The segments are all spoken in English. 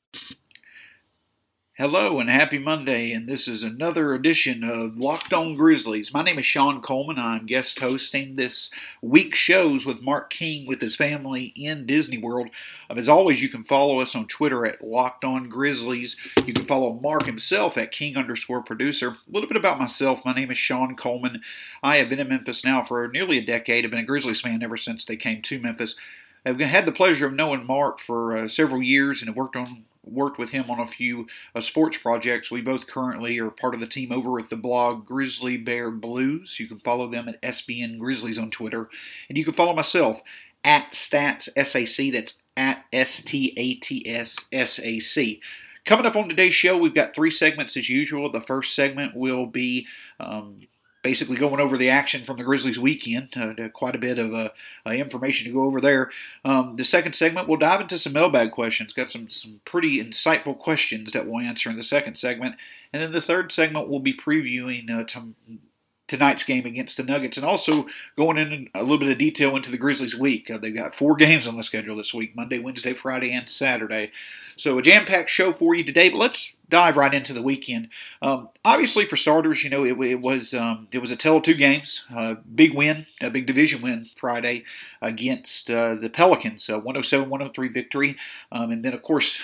Hello and happy Monday, and this is another edition of Locked On Grizzlies. My name is Sean Coleman. I'm guest hosting this week's shows with Mark King with his family in Disney World. As always, you can follow us on Twitter at Locked On Grizzlies. You can follow Mark himself at King_producer. A little bit about myself. My name is Sean Coleman. I have been in Memphis now for nearly a decade. I've been a Grizzlies fan ever since they came to Memphis. I've had the pleasure of knowing Mark for several years and have worked with him on a few sports projects. We both currently are part of the team over at the blog Grizzly Bear Blues. You can follow them at SBN Grizzlies on Twitter. And you can follow myself at StatsSAC. That's at STATSSAC. Coming up on today's show, we've got three segments as usual. The first segment will be basically going over the action from the Grizzlies weekend. Quite a bit of information to go over there. The second segment, we'll dive into some mailbag questions. Got some pretty insightful questions that we'll answer in the second segment. And then the third segment, we'll be previewing tonight's game against the Nuggets, and also going in a little bit of detail into the Grizzlies' week. They've got 4 games on the schedule this week: Monday, Wednesday, Friday, and Saturday. So a jam-packed show for you today, but let's dive right into the weekend. Obviously, for starters, it was a tale of 2 games. Big win, a big division win Friday against the Pelicans, 107-103 victory. And then, of course,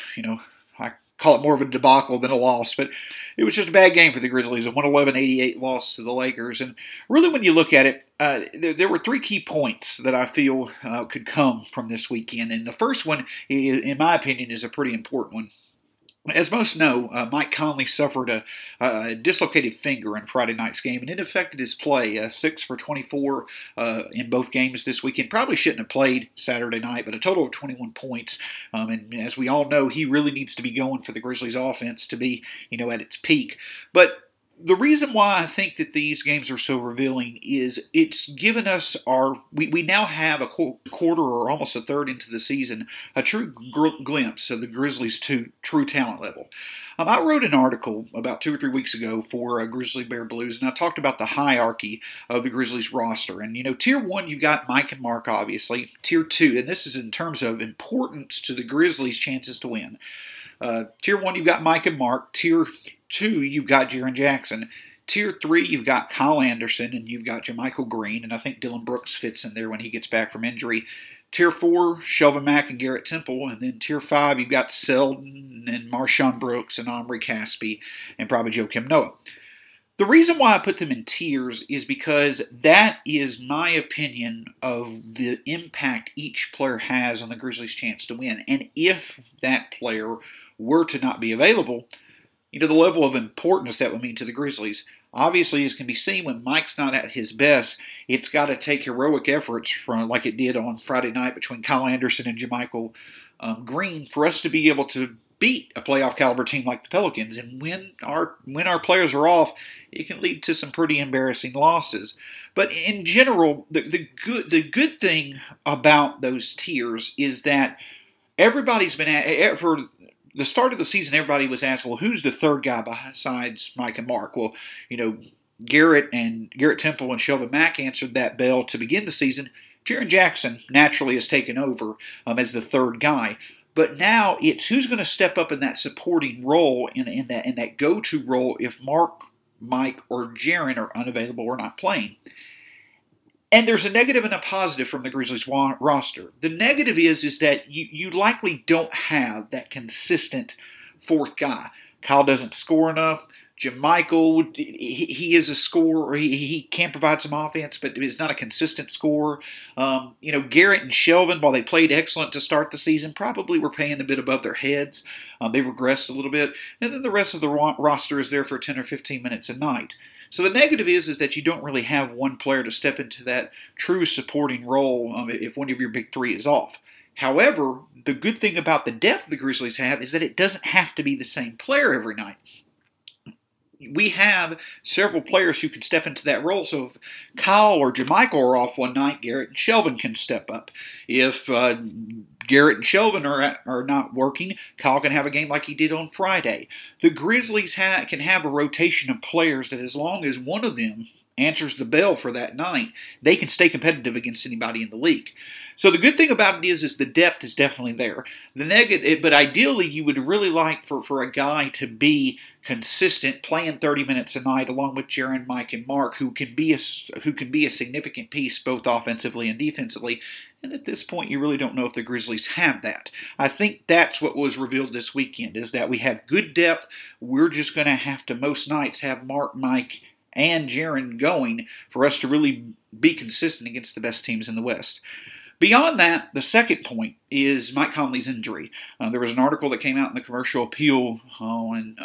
I call it more of a debacle than a loss, but it was just a bad game for the Grizzlies, a 111-88 loss to the Lakers. And really, when you look at it, there were 3 key points that I feel could come from this weekend. And the first one, in my opinion, is a pretty important one. As most know, Mike Conley suffered a dislocated finger in Friday night's game, and it affected his play. 6 for 24 in both games this weekend. Probably shouldn't have played Saturday night, but a total of 21 points. And as we all know, he really needs to be going for the Grizzlies offense to be, at its peak. But the reason why I think that these games are so revealing is it's given us we now have a quarter or almost a third into the season, a true glimpse of the Grizzlies' true talent level. I wrote an article about 2 or 3 weeks ago for Grizzly Bear Blues, and I talked about the hierarchy of the Grizzlies roster. And, Tier 1, you've got Mike and Mark, obviously. Tier 2, and this is in terms of importance to the Grizzlies' chances to win. Tier 1, you've got Mike and Mark. Tier 2, you've got Jaren Jackson. Tier 3, you've got Kyle Anderson, and you've got JaMychal Green, and I think Dillon Brooks fits in there when he gets back from injury. Tier 4, Shelvin Mack and Garrett Temple, and then Tier 5, you've got Selden and Marshawn Brooks and Omri Caspi and probably Joakim Noah. The reason why I put them in tiers is because that is my opinion of the impact each player has on the Grizzlies' chance to win. And if that player were to not be available, the level of importance that would mean to the Grizzlies. Obviously, as can be seen, when Mike's not at his best, it's got to take heroic efforts like it did on Friday night between Kyle Anderson and JaMychal Green for us to be able to beat a playoff caliber team like the Pelicans. And when our players are off, it can lead to some pretty embarrassing losses. But in general, the good thing about those tiers is that everybody's been for the start of the season, everybody was asked, well, who's the third guy besides Mike and Mark? Well, Garrett Temple and Shelvin Mack answered that bell to begin the season. Jaren Jackson naturally has taken over as the third guy. But now it's who's going to step up in that supporting role, in that go-to role if Mark, Mike, or Jaren are unavailable or not playing. And there's a negative and a positive from the Grizzlies roster. The negative is that you likely don't have that consistent fourth guy. Kyle doesn't score enough. JaMychal, he is a scorer. He can provide some offense, but is not a consistent scorer. Garrett and Shelvin, while they played excellent to start the season, probably were playing a bit above their heads. They've regressed a little bit. And then the rest of the roster is there for 10 or 15 minutes a night. So the negative is that you don't really have one player to step into that true supporting role if one of your big 3 is off. However, the good thing about the depth the Grizzlies have is that it doesn't have to be the same player every night. We have several players who can step into that role. So if Kyle or JaMychal are off one night, Garrett and Shelvin can step up. If Garrett and Shelvin are not working, Kyle can have a game like he did on Friday. The Grizzlies can have a rotation of players that as long as one of them answers the bell for that night, they can stay competitive against anybody in the league. So the good thing about it is the depth is definitely there. The negative, but ideally you would really like for a guy to be consistent, playing 30 minutes a night, along with Jaren, Mike, and Mark, who can be a significant piece both offensively and defensively. And at this point, you really don't know if the Grizzlies have that. I think that's what was revealed this weekend, is that we have good depth. We're just going to have to, most nights, have Mark, Mike, and Jaren going for us to really be consistent against the best teams in the West. Beyond that, the second point is Mike Conley's injury. There was an article that came out in the Commercial Appeal on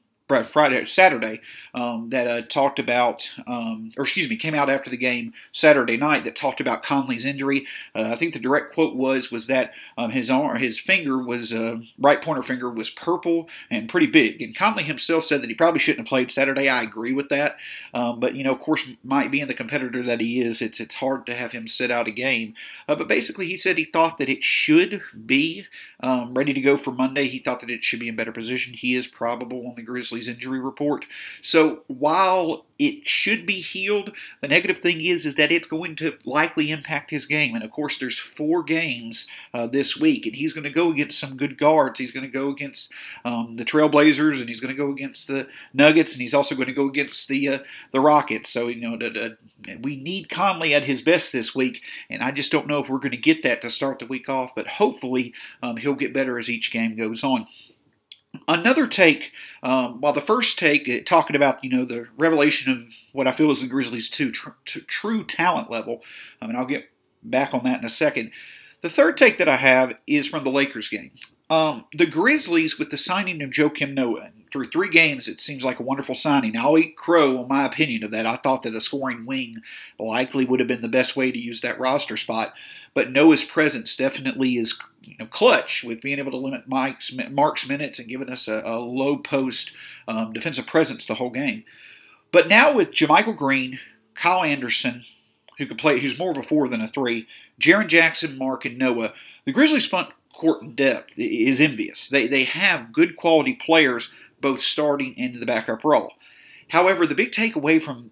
Saturday that talked about, came out after the game Saturday night that talked about Conley's injury. I think the direct quote was that his finger was right pointer finger was purple and pretty big. And Conley himself said that he probably shouldn't have played Saturday. I agree with that, but of course, Mike being the competitor that he is, it's hard to have him sit out a game. But basically, he said he thought that it should be ready to go for Monday. He thought that it should be in better position. He is probable on the Grizzlies injury report. So while it should be healed, the negative thing is that it's going to likely impact his game. And of course, there's 4 games this week, and he's going to go against some good guards. He's going to go against the Trailblazers, and he's going to go against the Nuggets, and he's also going to go against the Rockets. So we need Conley at his best this week, and I just don't know if we're going to get that to start the week off. But hopefully, he'll get better as each game goes on. Another take, while the first take, talking about the revelation of what I feel is the Grizzlies' true talent level, and I'll get back on that in a second. The third take that I have is from the Lakers game. The Grizzlies, with the signing of Joakim Noah, through 3 games, it seems like a wonderful signing. I'll eat crow on my opinion of that. I thought that a scoring wing likely would have been the best way to use that roster spot. But Noah's presence definitely is clutch with being able to limit Mark's minutes and giving us a low post defensive presence the whole game. But now with JaMychal Green, Kyle Anderson, who can play, who's more of a 4 than a 3, Jaren Jackson, Mark, and Noah, the Grizzlies' front court depth is envious. They have good quality players both starting and in the backup role. However, the big takeaway from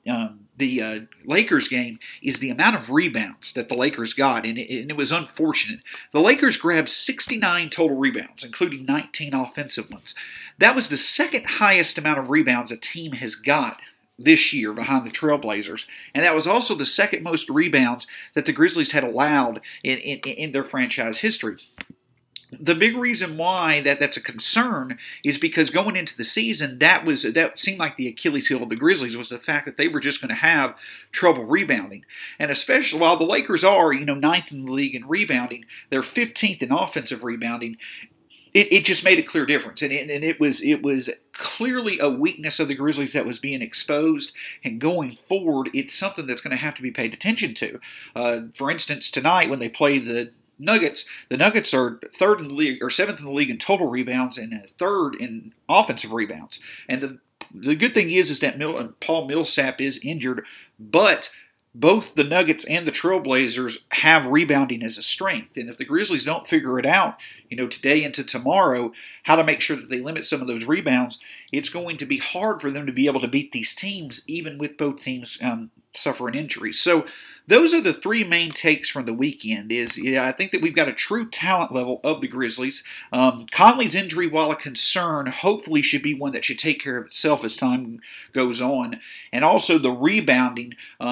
the Lakers game is the amount of rebounds that the Lakers got, and it was unfortunate. The Lakers grabbed 69 total rebounds, including 19 offensive ones. That was the second highest amount of rebounds a team has got this year behind the Trailblazers, and that was also the second most rebounds that the Grizzlies had allowed in their franchise history. The big reason why that's a concern is because going into the season, that seemed like the Achilles heel of the Grizzlies was the fact that they were just going to have trouble rebounding. And especially while the Lakers are, 9th in the league in rebounding, they're 15th in offensive rebounding. It just made a clear difference, and it was clearly a weakness of the Grizzlies that was being exposed. And going forward, it's something that's going to have to be paid attention to. For instance, tonight when they play the Nuggets are 3rd in the league or 7th in the league in total rebounds and 3rd in offensive rebounds. And the good thing is that Paul Millsap is injured, but both the Nuggets and the Trailblazers have rebounding as a strength. And if the Grizzlies don't figure it out, today into tomorrow, how to make sure that they limit some of those rebounds, it's going to be hard for them to be able to beat these teams, even with both teams suffering injuries. So those are the 3 main takes from the weekend. I think that we've got a true talent level of the Grizzlies. Conley's injury, while a concern, hopefully should be one that should take care of itself as time goes on. And also the rebounding,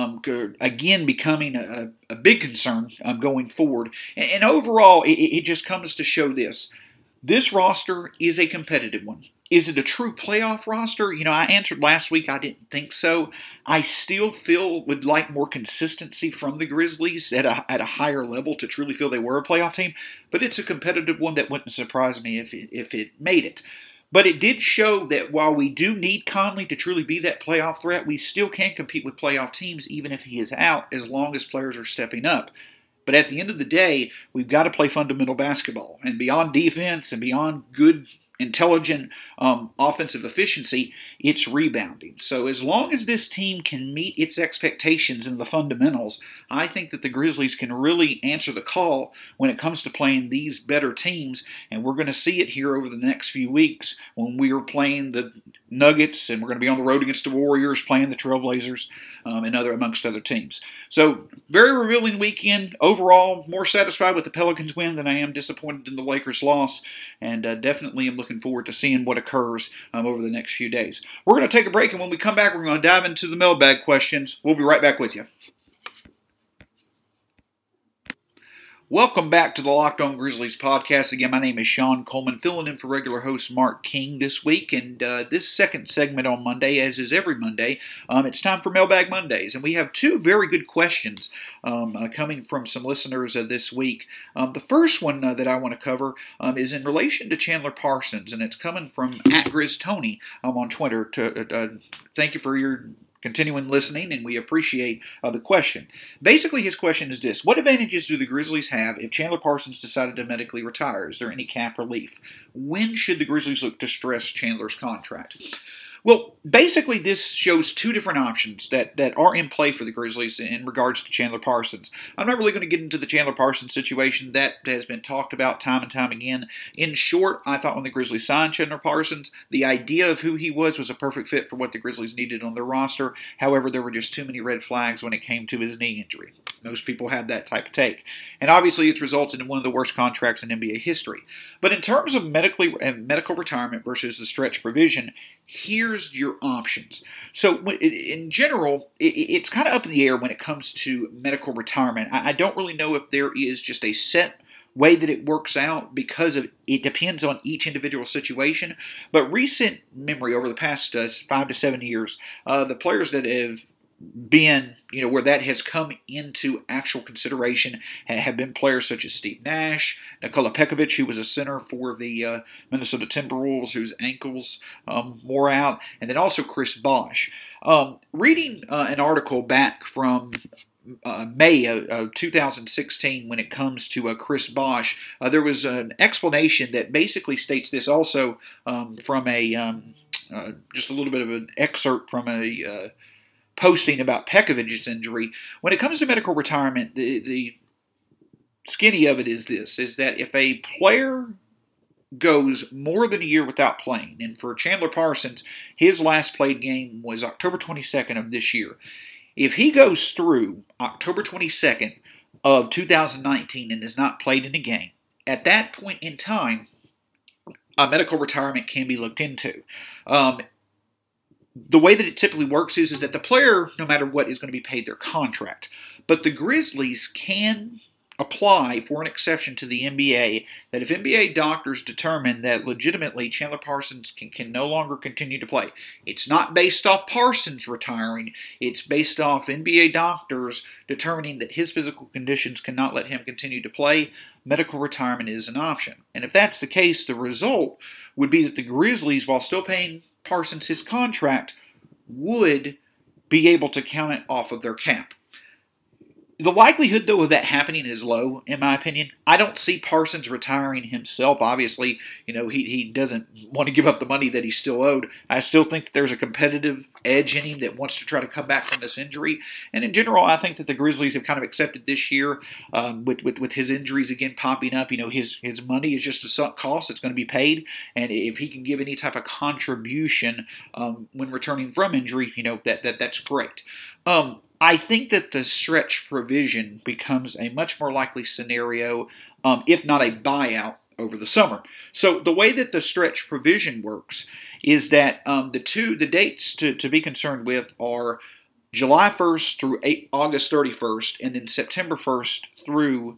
again, becoming a big concern going forward. And overall, it just comes to show this. This roster is a competitive one. Is it a true playoff roster? I answered last week I didn't think so. I still would like more consistency from the Grizzlies at a higher level to truly feel they were a playoff team. But it's a competitive one that wouldn't surprise me if it made it. But it did show that while we do need Conley to truly be that playoff threat, we still can compete with playoff teams even if he is out, as long as players are stepping up. But at the end of the day, we've got to play fundamental basketball. And beyond defense and beyond good, intelligent offensive efficiency, it's rebounding. So as long as this team can meet its expectations in the fundamentals, I think that the Grizzlies can really answer the call when it comes to playing these better teams. And we're going to see it here over the next few weeks when we are playing the Nuggets, and we're going to be on the road against the Warriors, playing the Trailblazers, and amongst other teams. So, very revealing weekend. Overall, more satisfied with the Pelicans win than I am disappointed in the Lakers loss, and definitely am looking forward to seeing what occurs over the next few days. We're going to take a break, and when we come back, we're going to dive into the mailbag questions. We'll be right back with you. Welcome back to the Locked On Grizzlies podcast. Again, my name is Sean Coleman, filling in for regular host Mark King this week. And this second segment on Monday, as is every Monday, it's time for Mailbag Mondays. And we have two very good questions coming from some listeners this week. The first one that I want to cover is in relation to Chandler Parsons, and it's coming from @GrizzTony on Twitter. Thank you for your continuing listening, and we appreciate the question. Basically, his question is this: what advantages do the Grizzlies have if Chandler Parsons decided to medically retire? Is there any cap relief? When should the Grizzlies look to stress Chandler's contract? Well, basically, this shows two different options that are in play for the Grizzlies in regards to Chandler Parsons. I'm not really going to get into the Chandler Parsons situation. That has been talked about time and time again. In short, I thought when the Grizzlies signed Chandler Parsons, the idea of who he was a perfect fit for what the Grizzlies needed on their roster. However, there were just too many red flags when it came to his knee injury. Most people have that type of take. And obviously, it's resulted in one of the worst contracts in NBA history. But in terms of medical retirement versus the stretch provision, here's your options. So in general, it's kind of up in the air when it comes to medical retirement. I don't really know if there is just a set way that it works out because it depends on each individual situation. But recent memory over the past 5 to 7 years, the players that have been, where that has come into actual consideration have been players such as Steve Nash, Nikola Pekovic, who was a center for the Minnesota Timberwolves, whose ankles wore out, and then also Chris Bosh. Reading an article back from May of 2016 when it comes to Chris Bosh, there was an explanation that basically states this also from just a little bit of an excerpt from a posting about Pekovic's injury. When it comes to medical retirement, the skinny of it is this, is that if a player goes more than a year without playing, and for Chandler Parsons, his last played game was October 22nd of this year. If he goes through October 22nd of 2019 and has not played in a game, at that point in time, a medical retirement can be looked into. The way that it typically works is that the player, no matter what, is going to be paid their contract. But the Grizzlies can apply for an exception to the NBA that if NBA doctors determine that legitimately Chandler Parsons can no longer continue to play. It's not based off Parsons retiring. It's based off NBA doctors determining that his physical conditions cannot let him continue to play. Medical retirement is an option. And if that's the case, the result would be that the Grizzlies, while still paying Parsons his contract, would be able to count it off of their cap. The likelihood, though, of that happening is low, in my opinion. I don't see Parsons retiring himself. Obviously, he doesn't want to give up the money that he's still owed. I still think that there's a competitive edge in him that wants to try to come back from this injury. And in general, I think that the Grizzlies have kind of accepted this year, with his injuries again popping up. His money is just a sunk cost. It's going to be paid. And if he can give any type of contribution when returning from injury, that's great. I think that the stretch provision becomes a much more likely scenario, if not a buyout, over the summer. So the way that the stretch provision works is that the dates to be concerned with are July 1st through August 31st, and then September 1st through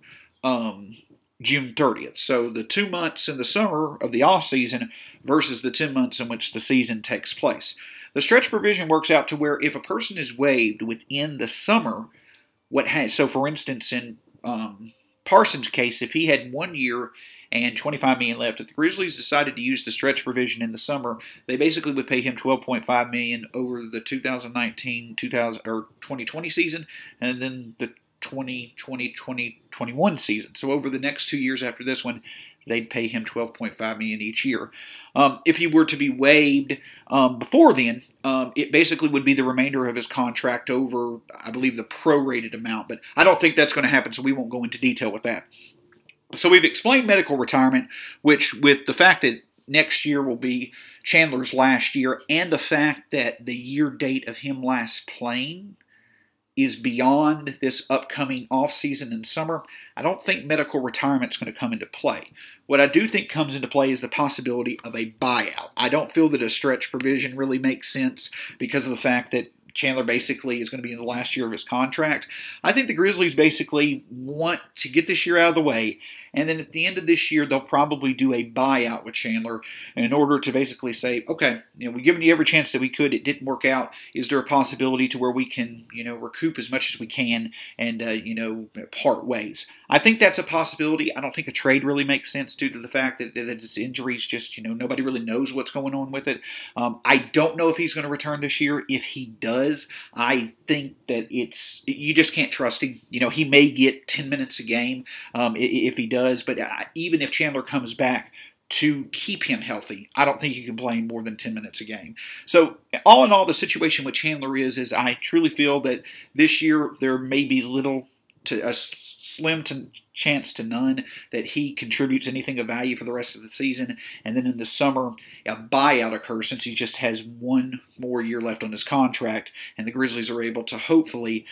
June 30th. So the 2 months in the summer of the off season versus the 10 months in which the season takes place. The stretch provision works out to where if a person is waived within the summer, so for instance in Parsons' case, if he had 1 year and $25 million left, if the Grizzlies decided to use the stretch provision in the summer, they basically would pay him $12.5 million over the 2019-2020 season, and then the 2020-2021 season. So over the next 2 years after this one, they'd pay him $12.5 million each year. If he were to be waived before then, it basically would be the remainder of his contract over, I believe, the prorated amount. But I don't think that's going to happen, so we won't go into detail with that. So we've explained medical retirement, which with the fact that next year will be Chandler's last year, and the fact that the year date of him last playing is beyond this upcoming offseason and summer, I don't think medical retirement is going to come into play. What I do think comes into play is the possibility of a buyout. I don't feel that a stretch provision really makes sense because of the fact that Chandler basically is going to be in the last year of his contract. I think the Grizzlies basically want to get this year out of the way, and then at the end of this year, they'll probably do a buyout with Chandler in order to basically say, okay, we've given you every chance that we could. It didn't work out. Is there a possibility to where we can, recoup as much as we can and, part ways? I think that's a possibility. I don't think a trade really makes sense due to the fact that his injuries just, nobody really knows what's going on with it. I don't know if he's going to return this year. If he does, I think that you just can't trust him. He may get 10 minutes a game if he does, but even if Chandler comes back to keep him healthy, I don't think you can play him more than 10 minutes a game. So all in all, the situation with Chandler is I truly feel that this year there may be a slim chance to none that he contributes anything of value for the rest of the season. And then in the summer, a buyout occurs since he just has one more year left on his contract, and the Grizzlies are able to hopefully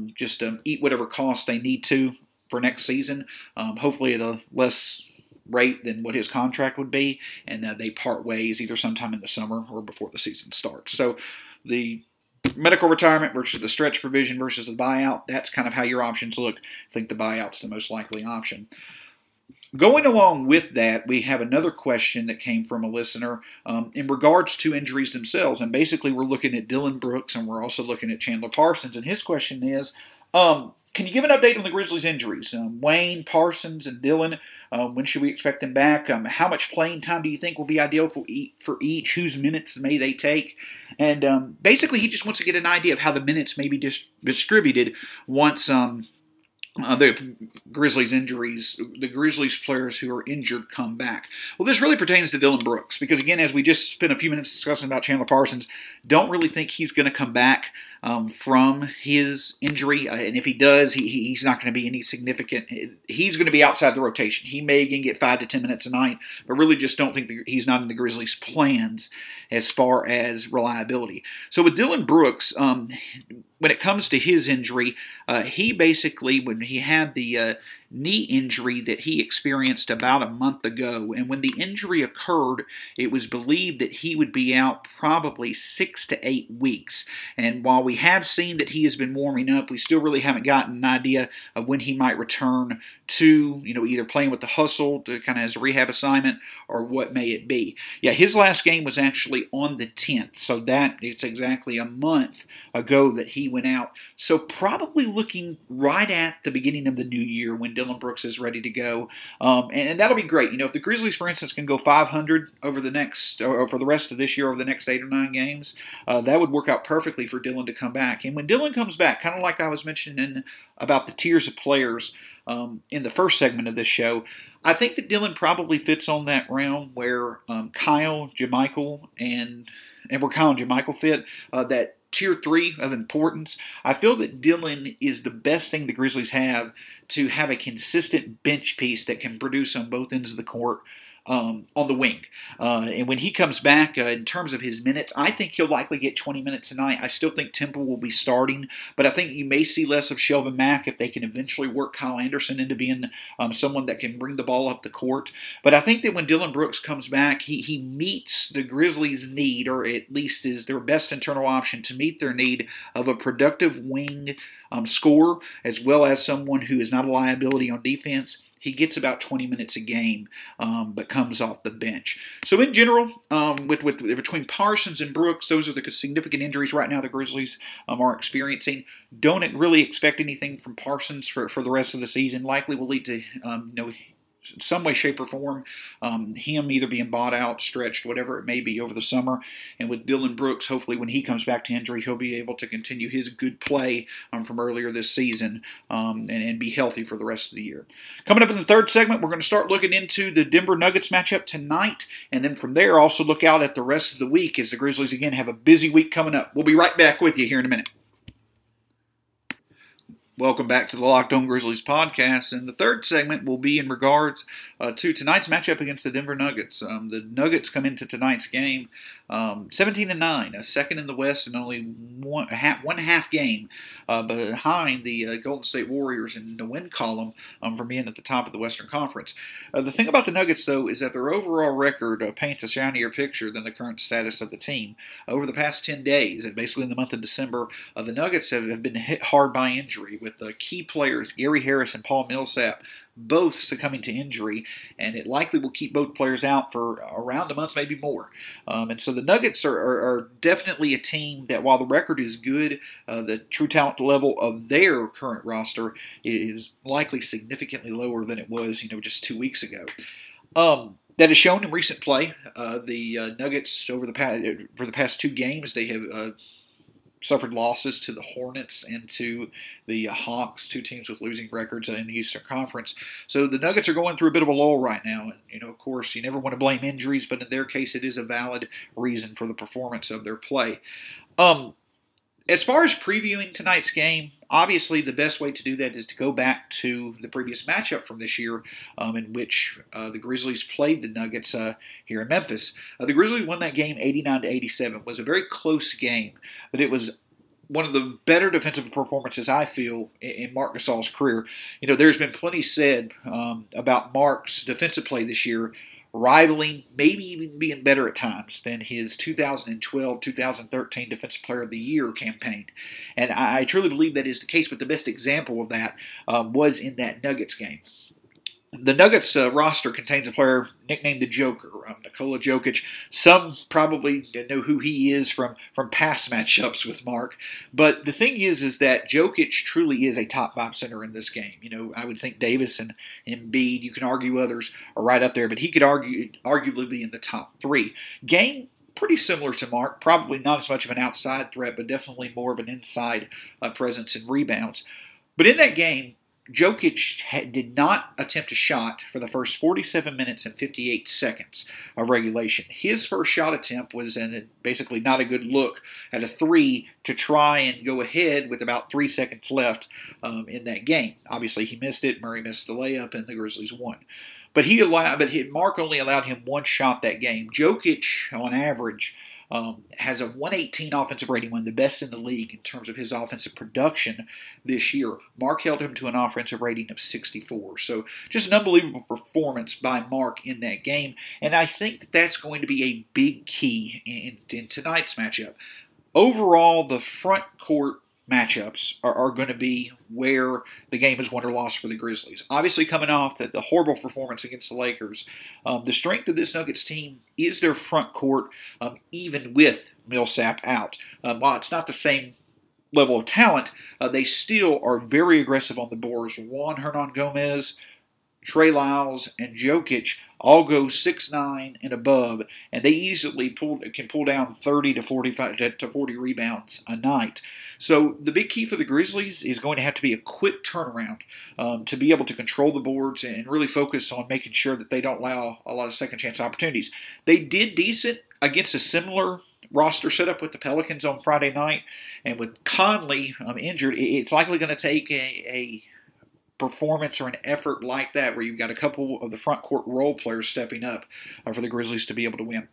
eat whatever cost they need to for next season, hopefully at a less rate than what his contract would be, and they part ways either sometime in the summer or before the season starts. So the medical retirement versus the stretch provision versus the buyout, that's kind of how your options look. I think the buyout's the most likely option. Going along with that, we have another question that came from a listener in regards to injuries themselves. And basically, we're looking at Dillon Brooks and we're also looking at Chandler Parsons. And his question is, can you give an update on the Grizzlies' injuries? Wayne, Parsons, and Dillon, when should we expect them back? How much playing time do you think will be ideal for each? Whose minutes may they take? And basically, he just wants to get an idea of how the minutes may be distributed once the Grizzlies injuries, the Grizzlies players who are injured come back. Well, this really pertains to Dillon Brooks because, again, as we just spent a few minutes discussing about Chandler Parsons, don't really think he's going to come back from his injury. And if he does, he's not going to be any significant. He's going to be outside the rotation. He may again get 5 to 10 minutes a night, but really just don't think he's not in the Grizzlies' plans as far as reliability. So with Dillon Brooks, when it comes to his injury, he basically, when he had the knee injury that he experienced about a month ago, and when the injury occurred, it was believed that he would be out probably 6 to 8 weeks. And while we have seen that he has been warming up, we still really haven't gotten an idea of when he might return to, either playing with the Hustle to kind of as a rehab assignment or what may it be. Yeah, his last game was actually on the 10th, so it's exactly a month ago that he went out. So probably looking right at the beginning of the new year when Dillon Brooks is ready to go. And that'll be great. If the Grizzlies, for instance, can go 500 over the next, or for the rest of this year, over the next 8 or 9 games, that would work out perfectly for Dillon to come back. And when Dillon comes back, kind of like I was mentioning about the tiers of players in the first segment of this show, I think that Dillon probably fits on that realm where Kyle, JaMychal, and where Kyle and JaMychal fit, that Tier 3 of importance. I feel that Dillon is the best thing the Grizzlies have to have a consistent bench piece that can produce on both ends of the court on the wing. And when he comes back, in terms of his minutes, I think he'll likely get 20 minutes tonight. I still think Temple will be starting, but I think you may see less of Shelvin Mack if they can eventually work Kyle Anderson into being someone that can bring the ball up the court. But I think that when Dillon Brooks comes back, he meets the Grizzlies' need, or at least is their best internal option to meet their need of a productive wing scorer, as well as someone who is not a liability on defense. He gets about 20 minutes a game, but comes off the bench. So in general, with between Parsons and Brooks, those are the significant injuries right now the Grizzlies are experiencing. Don't really expect anything from Parsons for the rest of the season. Likely will lead to some way, shape, or form, him either being bought out, stretched, whatever it may be over the summer. And with Dillon Brooks, hopefully when he comes back to injury, he'll be able to continue his good play from earlier this season and be healthy for the rest of the year. Coming up in the third segment, we're going to start looking into the Denver Nuggets matchup tonight, and then from there also look out at the rest of the week as the Grizzlies again have a busy week coming up. We'll be right back with you here in a minute. Welcome back to the Locked On Grizzlies podcast, and the third segment will be in regards to tonight's matchup against the Denver Nuggets. The Nuggets come into tonight's game 17-9, second in the West, and only one half game behind the Golden State Warriors in the win column for being at the top of the Western Conference. The thing about the Nuggets, though, is that their overall record paints a shinier picture than the current status of the team. Over the past 10 days, and basically in the month of December, the Nuggets have been hit hard by injury, with the key players Gary Harris and Paul Millsap both succumbing to injury, and it likely will keep both players out for around a month, maybe more. And so the Nuggets are definitely a team that, while the record is good, the true talent level of their current roster is likely significantly lower than it was, just 2 weeks ago. That is shown in recent play. The Nuggets, for the past 2 games, they have suffered losses to the Hornets and to the Hawks, 2 teams with losing records in the Eastern Conference. So the Nuggets are going through a bit of a lull right now. And, of course, you never want to blame injuries, but in their case, it is a valid reason for the performance of their play. As far as previewing tonight's game, obviously the best way to do that is to go back to the previous matchup from this year in which the Grizzlies played the Nuggets here in Memphis. The Grizzlies won that game 89-87. It was a very close game, but it was one of the better defensive performances, I feel, in Marc Gasol's career. There's been plenty said about Marc's defensive play this year, rivaling, maybe even being better at times than his 2012-2013 Defensive Player of the Year campaign. And I truly believe that is the case, but the best example of that was in that Nuggets game. The Nuggets roster contains a player nicknamed the Joker, Nikola Jokic. Some probably know who he is from past matchups with Marc. But the thing is that Jokic truly is a top 5 center in this game. I would think Davis and Embiid, you can argue others, are right up there, but he could arguably be in the top 3. Game pretty similar to Marc, probably not as much of an outside threat, but definitely more of an inside presence and rebounds. But in that game, Jokic did not attempt a shot for the first 47 minutes and 58 seconds of regulation. His first shot attempt was basically not a good look at a 3 to try and go ahead with about 3 seconds left in that game. Obviously, he missed it. Murray missed the layup, and the Grizzlies won. But Marc only allowed him 1 shot that game. Jokic, on average, has a 118 offensive rating, one of the best in the league in terms of his offensive production this year. Marc held him to an offensive rating of 64. So just an unbelievable performance by Marc in that game. And I think that's going to be a big key in tonight's matchup. Overall, the front court matchups are going to be where the game is won or lost for the Grizzlies. Obviously, coming off the horrible performance against the Lakers, the strength of this Nuggets team is their front court, even with Millsap out. While it's not the same level of talent, they still are very aggressive on the boards. Juan Hernangomez, Trey Lyles, and Jokic all go 6'9" and above, and they easily can pull down 30 to 45 to 40 rebounds a night. So the big key for the Grizzlies is going to have to be a quick turnaround to be able to control the boards and really focus on making sure that they don't allow a lot of second chance opportunities. They did decent against a similar roster setup with the Pelicans on Friday night, and with Conley injured, it's likely going to take a performance or an effort like that where you've got a couple of the front court role players stepping up for the Grizzlies to be able to win.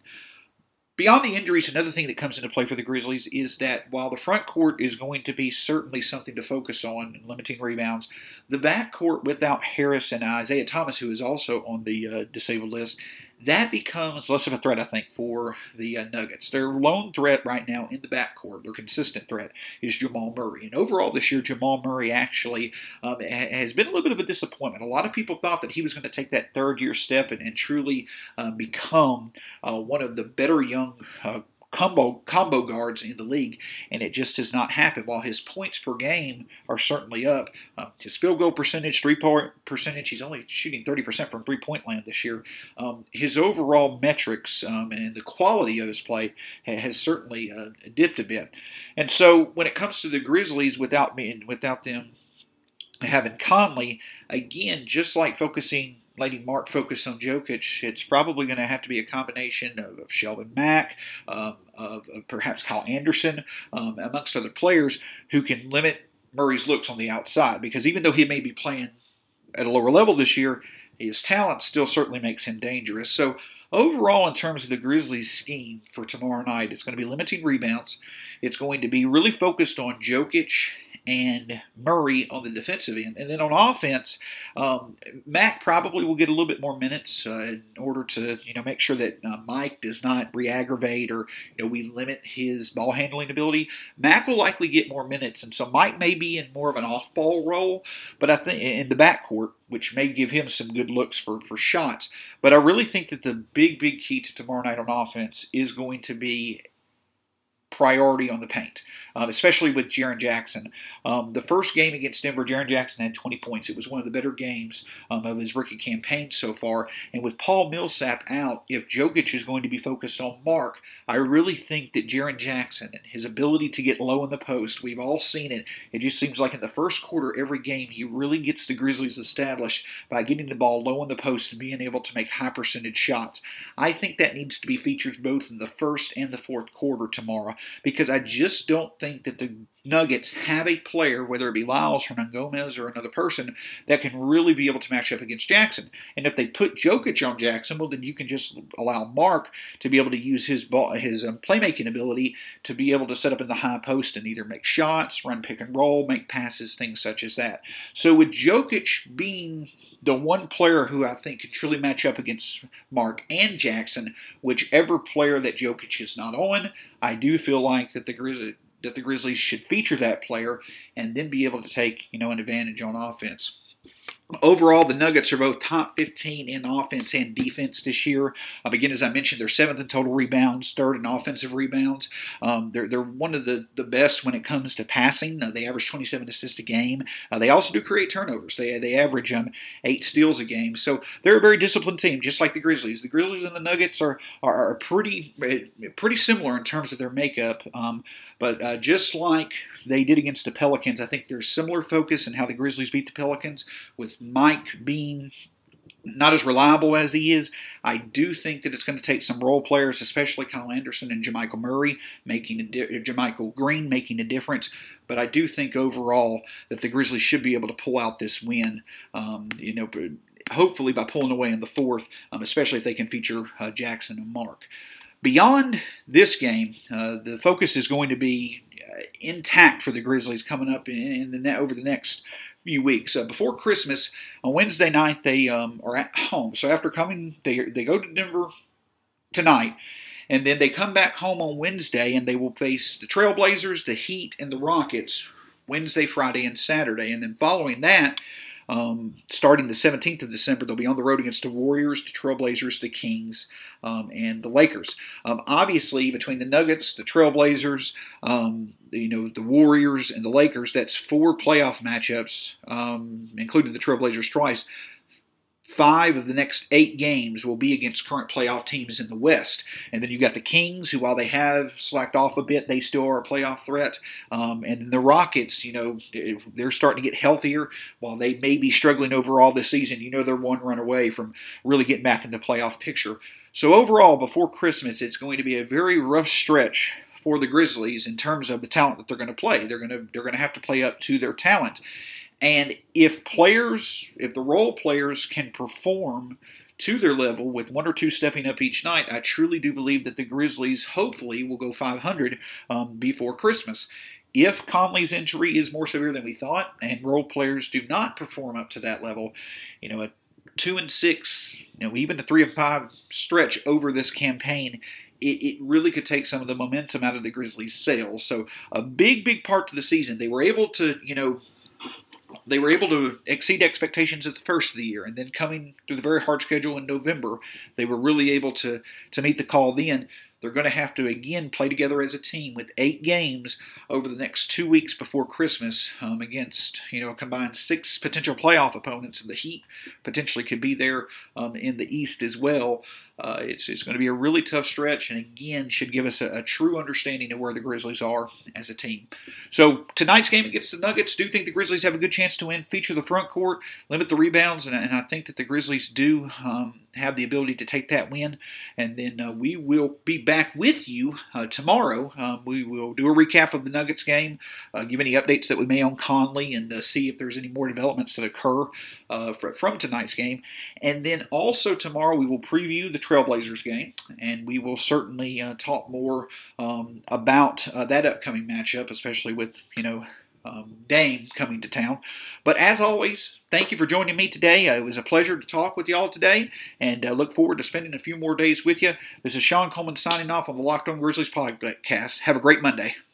Beyond the injuries, another thing that comes into play for the Grizzlies is that while the front court is going to be certainly something to focus on in limiting rebounds, the back court without Harris and Isaiah Thomas, who is also on the disabled list, that becomes less of a threat, I think, for the Nuggets. Their lone threat right now in the backcourt, their consistent threat, is Jamal Murray. And overall this year, Jamal Murray actually has been a little bit of a disappointment. A lot of people thought that he was going to take that third-year step and truly become one of the better young combo guards in the league, and it just has not happened. While his points per game are certainly up, his field goal percentage, three-point percentage, he's only shooting 30% from three-point land this year. His overall metrics and the quality of his play has certainly dipped a bit. And so when it comes to the Grizzlies, without them having Conley, again, just like letting Marc focus on Jokic, it's probably going to have to be a combination of Shelvin Mack, of perhaps Kyle Anderson, amongst other players who can limit Murray's looks on the outside, because even though he may be playing at a lower level this year, his talent still certainly makes him dangerous. So overall, in terms of the Grizzlies' scheme for tomorrow night, it's going to be limiting rebounds. It's going to be really focused on Jokic and Murray on the defensive end. And then on offense, Mac probably will get a little bit more minutes in order to make sure that Mike does not re-aggravate, or we limit his ball handling ability. Mac will likely get more minutes, and so Mike may be in more of an off-ball role, but I think in the backcourt, which may give him some good looks for shots. But I really think that the big key to tomorrow night on offense is going to be priority on the paint, especially with Jaren Jackson. The first game against Denver, Jaren Jackson had 20 points. It was one of the better games of his rookie campaign so far. And with Paul Millsap out, if Jokic is going to be focused on Mark, I really think that Jaren Jackson and his ability to get low in the post, we've all seen it. It just seems like in the first quarter every game, he really gets the Grizzlies established by getting the ball low in the post and being able to make high percentage shots. I think that needs to be featured both in the first and the fourth quarter tomorrow, because I just don't think that the Nuggets have a player, whether it be Lyles, Hernangomez, or another person, that can really be able to match up against Jackson. And if they put Jokic on Jackson, well, then you can just allow Mark to be able to use his playmaking ability to be able to set up in the high post and either make shots, run pick and roll, make passes, things such as that. So with Jokic being the one player who I think could truly match up against Mark and Jackson, whichever player that Jokic is not on, I do feel like that the Grizzlies should feature that player and then be able to take an advantage on offense. Overall, the Nuggets are both top 15 in offense and defense this year. Again, as I mentioned, they're 7th in total rebounds, 3rd in offensive rebounds. They're one of the best when it comes to passing. They average 27 assists a game. They also do create turnovers. They average 8 steals a game. So they're a very disciplined team, just like the Grizzlies. The Grizzlies and the Nuggets are pretty similar in terms of their makeup. But just like they did against the Pelicans, I think there's similar focus in how the Grizzlies beat the Pelicans. With Mike being not as reliable as he is, I do think that it's going to take some role players, especially Kyle Anderson and JaMychal Murray, JaMychal Green making a difference. But I do think overall that the Grizzlies should be able to pull out this win. Hopefully by pulling away in the fourth, especially if they can feature Jackson and Mark. Beyond this game, the focus is going to be intact for the Grizzlies coming up over the next few weeks. Before Christmas, on Wednesday night, they are at home. So after coming, they go to Denver tonight, and then they come back home on Wednesday, and they will face the Trailblazers, the Heat, and the Rockets Wednesday, Friday, and Saturday. And then following that, starting the 17th of December, they'll be on the road against the Warriors, the Trailblazers, the Kings, and the Lakers. Obviously, between the Nuggets, the Trailblazers, the Warriors, and the Lakers, that's 4 playoff matchups, including the Trailblazers twice. 5 of the next 8 games will be against current playoff teams in the West. And then you've got the Kings, who, while they have slacked off a bit, they still are a playoff threat. And then the Rockets, they're starting to get healthier. While they may be struggling overall this season, they're one run away from really getting back in the playoff picture. So overall, before Christmas, it's going to be a very rough stretch for the Grizzlies in terms of the talent that they're going to play. They're going to have to play up to their talent. And if the role players can perform to their level with 1 or 2 stepping up each night, I truly do believe that the Grizzlies hopefully will go 500 before Christmas. If Conley's injury is more severe than we thought, and role players do not perform up to that level, a 2-6, even a 3-5 stretch over this campaign, it really could take some of the momentum out of the Grizzlies' sails. So a big part of the season, they were able to exceed expectations at the first of the year, and then coming through the very hard schedule in November, they were really able to meet the call then. They're going to have to, again, play together as a team with 8 games over the next 2 weeks before Christmas against, a combined 6 potential playoff opponents. The Heat potentially could be there in the East as well. It's going to be a really tough stretch, and again, should give us a true understanding of where the Grizzlies are as a team. So tonight's game against the Nuggets, do think the Grizzlies have a good chance to win. Feature the front court, limit the rebounds, and I think that the Grizzlies do have the ability to take that win. And then we will be back with you tomorrow. We will do a recap of the Nuggets game, give any updates that we may on Conley, and see if there's any more developments that occur from tonight's game. And then also tomorrow we will preview the Trailblazers game, and we will certainly talk more about that upcoming matchup, especially with, Dame coming to town. But as always, thank you for joining me today. It was a pleasure to talk with you all today, and look forward to spending a few more days with you. This is Sean Coleman signing off on the Locked On Grizzlies podcast. Have a great Monday.